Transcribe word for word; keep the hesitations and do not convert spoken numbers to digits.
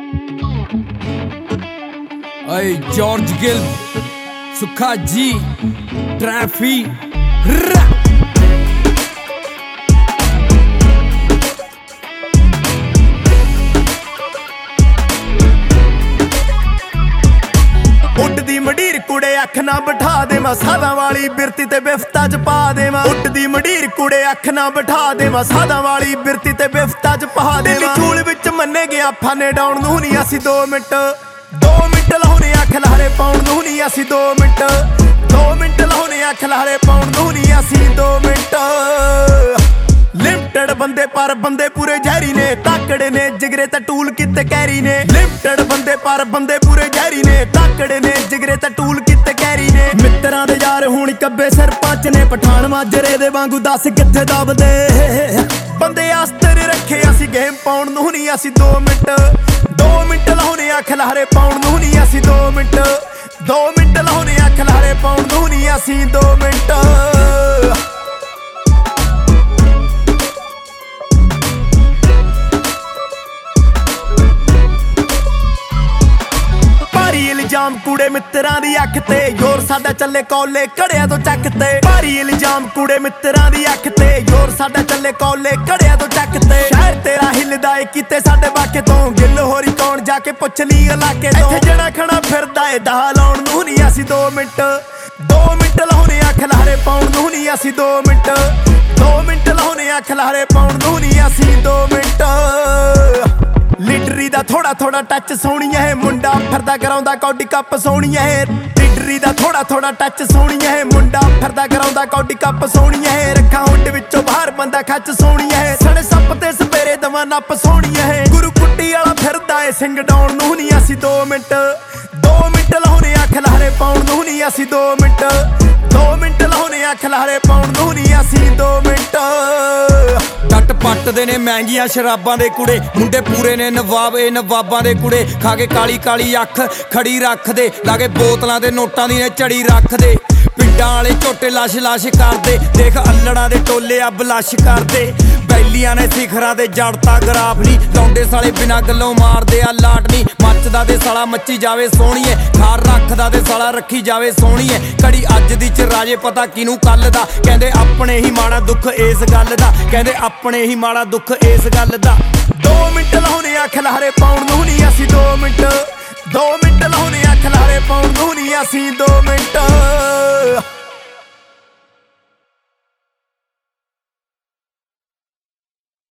Hey, George Gill, Sukha G, Traffy, ਉੱਡਦੀ ਮੰਡੀਰ ਕੁੜੇ ਅੱਖ ਨਾ ਬਿਠਾ ਦੇਵਾਂ ਸਾਦਾਂ ਵਾਲੀ ਬਿਰਤੀ ਤੇ ਬਿਫਤਾ ਚ ਪਾ ਦੇਵਾਂ ਉੱਡਦੀ ਮੰਡੀਰ ਕੁੜੇ ਅੱਖ ਨਾ ਬਿਠਾ ਦੇਵਾਂ ਸਾਦਾਂ ਵਾਲੀ ਬਿਰਤੀ ਤੇ ਬਿਫਤਾ ਚ ਪਾ ਦੇਵਾਂ ਚੂਲ ਵਿੱਚ ਮੰਨੇ ਗਿਆ ਫਾਨੇ ਡਾਉਣ ਨੂੰ ਨਹੀਂ ਅਸੀਂ ਦੋ ਮਿੰਟ ਦੋ ਮਿੰਟ ਲਾਉਣੇ ਅੱਖ ਲਹਰੇ ਪਾਉਣ ਨੂੰ ਨਹੀਂ ਅਸੀਂ ਦੋ ਮਿੰਟ ਦੋ ਮਿੰਟ ਲਾਉਣੇ ਅੱਖ ਲਹਰੇ ਪਾਉਣ ਨੂੰ ਨਹੀਂ ਅਸੀਂ ਦੋ ਮਿੰਟ ਲਿਮਟਡ ਬੰਦੇ ਪਰ ਬੰਦੇ ਪੂਰੇ ਜ਼ਹਿਰੀ ਨੇ ਤਾਕੜੇ ਨੇ ਜਿਗਰੇ ਤੇ ਟੂਲ ਕਿਤੇ ਕੈਰੀ ਨੇ ਲਿਮਟਡ ਬੰਦੇ ਪਰ ਬੰਦੇ ਪੂਰੇ ਜ਼ਹਿਰੀ ਨੇ ਤਾਕੜੇ ਨੇ ਜਿਗਰੇ ਤੇ ਟੂਲ ਕਿਤੇ ਕੈਰੀ ਨੇ ਮਿੱਤਰਾਂ ਦੇ ਯਾਰ ਹੁਣ ਕੱਬੇ ਸਰਪੰਚ ਨੇ ਪਠਾਨ ਮਾਜਰੇ ਦੇ ਵਾਂਗੂ ਦੱਸ ਕਿੱਥੇ ਦਬਦੇ ਬੰਦੇ ਆਸਤਰ ਰੱਖੇ ਅਸੀਂ ਗੇਮ ਪਾਉਣ ਨੂੰ ਨਹੀਂ ਅਸੀਂ ਦੋ ਮਿੰਟ ਦੋ ਮਿੰਟ ਲਾਉਣੇ ਅੱਖ ਲਹਰੇ ਪਾਉਣ ਨੂੰ ਨਹੀਂ ਅਸੀਂ ਦੋ ਮਿੰਟ ਦੋ ਮਿੰਟ ਲਾਉਣੇ ਅੱਖ ਲਹਰੇ ਪਾਉਣ ਨੂੰ ਨਹੀਂ ਅਸੀਂ ਦੋ ਮਿੰਟ ਇਲਜ਼ਾਮ ਕੂੜੇ ਮਿੱਤਰਾਂ ਦੀ ਅੱਖ ਤੇ ਯੋਰ ਸਾਡਾ ਚੱਲੇ ਕੋਲੇ ਘੜਿਆਂ ਤੋਂ ਚੱਕ ਤੇ ਭਾਰੀ ਇਲਜ਼ਾਮ ਕੂੜੇ ਮਿੱਤਰਾਂ ਦੀ ਅੱਖ ਤੇ ਯੋਰ ਸਾਡਾ ਚੱਲੇ ਕੋਲੇ ਘੜਿਆਂ ਤੋਂ ਚੱਕ ਤੇ ਸ਼ਹਿਰ ਤੇਰਾ ਹਿੱਲਦਾ ਏ ਕਿਤੇ ਸਾਡੇ ਵਾਕੇ ਤੋਂ ਗਿੱਲ ਹੋਰੀ ਕੌਣ ਜਾ ਕੇ ਪੁੱਛ ਲਈ ਇਲਾਕੇ ਤੋਂ ਇੱਥੇ ਜਣਾ ਖਣਾ ਫਿਰਦਾ ਏ ਦਾਹ ਲਾਉਣ ਨੂੰ ਨਹੀਂ ਅਸੀਂ ਦੋ ਮਿੰਟ ਦੋ ਮਿੰਟ ਲਾਉਣੇ ਅੱਖ ਲਹਰੇ ਪਾਉਣ ਨੂੰ ਨਹੀਂ ਅਸੀਂ ਦੋ ਮਿੰਟ ਦੋ ਮਿੰਟ ਲਾਉਣੇ ਅੱਖ ਲਹਰੇ ਪਾਉਣ ਨੂੰ ਨਹੀਂ ਅਸੀਂ ਦੋ ਮਿੰਟ ਲੀਡਰੀ ਦਾ ਥੋੜਾ ਥੋੜਾ ਟੱਚ ਸੋਹਣੀਆਂ ਹੈ ਮੁੰਡਾ ਫਿਰਦਾ ਕਰਾਉਂਦਾ ਕੌਡੀ ਕੱਪ ਸੋਹਣੀਆਂ ਹੈ ਲੀਡਰੀ ਦਾ ਥੋੜਾ ਥੋੜਾ ਟੱਚ ਸੋਹਣੀਆਂ ਹੈ ਮੁੰਡਾ ਫਿਰਦਾ ਕਰਾਉਂਦਾ ਕੌਡੀ ਕੱਪ ਸੋਹਣੀਆਂ ਹੈ ਰੱਖਾਂ ਹੁੰਡ ਵਿੱਚੋਂ ਬਾਹਰ ਬੰਦਾ ਖੱਚ ਸੋਹਣੀਆਂ ਹੈ ਸਣੇ ਸੱਪ ਤੇ ਸਪੇਰੇ ਦਵਾਂ ਨੱਪ ਸੋਹਣੀਆਂ ਹੈ ਗੁਰੂ ਕੁੱਟੀ ਵਾਲਾ ਫਿਰਦਾ ਏ ਸਿੰਘ ਡਾਉਣ ਨੂੰ ਨਹੀਂ ਅਸੀਂ ਦੋ ਮਿੰਟ ਦੋ ਮਿੰਟ ਲਾਉਣੇ ਅੱਖ ਲਹਰੇ ਪਾਉਣ ਨੂੰ ਨਹੀਂ ਅਸੀਂ ਦੋ ਮਿੰਟ ਦੋ ਮਿੰਟ ਲਾਉਣੇ ਅੱਖ ਲਹਰੇ ਪਾਉਣ ਨੂੰ ਨਹੀਂ ਅਸੀਂ ਦੋ ਮਿੰਟ ਟੱਟ ਪੱਟਦੇ ਨੇ ਮਹਿੰਗੀਆਂ ਸ਼ਰਾਬਾਂ ਦੇ ਕੁੜੇ ਮੁੰਡੇ ਪੂਰੇ ਨੇ ਨਵਾਬ ਇਹ ਨਵਾਬਾਂ ਦੇ ਕੁੜੇ ਖਾ ਕੇ ਕਾਲੀ ਕਾਲੀ ਅੱਖ ਖੜੀ ਰੱਖਦੇ ਲਾਗੇ ਬੋਤਲਾਂ ਦੇ ਨੋਟਾਂ ਦੀ ਨੇ ਝੜੀ ਰੱਖਦੇ ਪਿੰਡਾਂ ਵਾਲੇ ਝੋਟੇ ਲਾਸ਼ ਲਾਸ਼ ਕਰਦੇ ਦੇਖ ਅੱਲੜਾਂ ਦੇ ਟੋਲੇ ਆ ਬਲਾਸ਼ ਕਰਦੇ ਬੈਲੀਆਂ ਨੇ ਸਿਖਰਾਂ ਤੇ ਜੜਤਾ ਗਰਾਫ ਨਹੀਂ ਲੌਂਡੇ ਸਾਲੇ ਬਿਨਾਂ ਗੱਲੋਂ ਮਾਰਦੇ ਆ ਲਾਟ ਨਹੀਂ ਮੱਚਦਾ ਤੇ ਸਾਲਾ ਮੱਚੀ ਜਾਵੇ ਸੋਹਣੀਏ ਖਾਰ ਰੱਖਦਾ ਤੇ ਸਾਲਾ ਰੱਖੀ ਜਾਵੇ ਸੋਹਣੀਏ ਕੜੀ ਅੱਜ ਦੀ ਚ ਰਾਜੇ ਪਤਾ ਕਿਨੂੰ ਕੱਲ ਦਾ ਕਹਿੰਦੇ ਆਪਣੇ ਹੀ ਮਾੜਾ ਦੁੱਖ ਇਸ ਗੱਲ ਦਾ ਕਹਿੰਦੇ ਆਪਣੇ ਹੀ ਮਾੜਾ ਦੁੱਖ ਇਸ ਗੱਲ ਦਾ ਦੋ ਮਿੰਟ ਲਾਉਣੇ ਅੱਖ ਲਹਰੇ ਪਾਉਣ ਨੂੰ ਨਹੀਂ ਅਸੀਂ ਦੋ ਮਿੰਟ ਦੋ ਮਿੰਟ ਲਾਉਣੇ ਅੱਖ ਲਹਰੇ ਪਾਉਣ ਨੂੰ ਨਹੀਂ ਅਸੀਂ ਦੋ ਮਿੰਟ